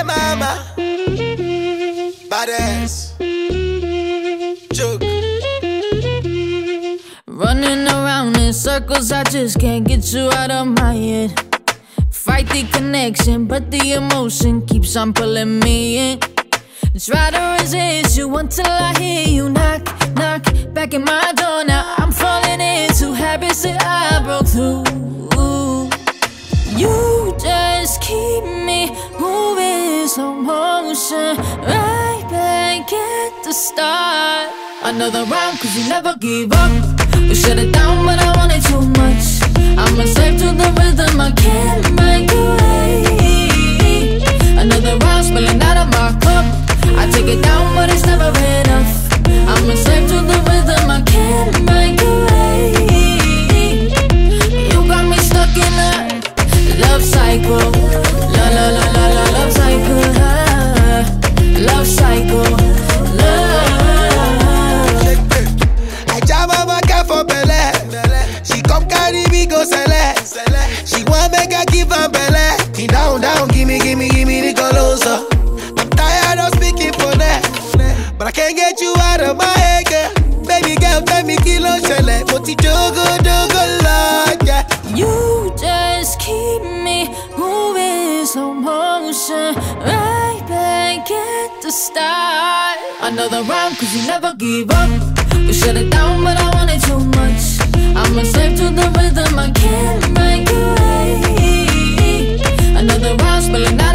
mama. Badass. Joke. Running around in circles, I just can't get you out of my head. Fight the connection, but the emotion keeps on pulling me in. Try to resist you until I hear you knock, knock back in my door. Now I'm falling into habits that I broke through. You just keep me moving slow motion, right back at the start. Another round, cause you never give up. You shut it down, but I want it too much. I'm a slave to the rhythm, I can't make a way. Another round, spilling out of my cup. I take it down, but it's never enough. I'm a slave to the rhythm, I can't make a way. You got me stuck in a love cycle. La la la la la, love cycle. Love cycle. I jam on my car for Bele. She come carry me go select. She want make I give her Bele. Me down, down, gimme the colosa. I'm tired of speaking for that, but I can't get you out of my head, girl. Baby girl, tell me kilo shele. Moti jogo like yeah. You just keep me moving slow motion, right back at the start. Another round, cause you never give up. You shut it down, but I want it too much. I'm a slave to the rhythm, I can't make a way. Another round, spilling out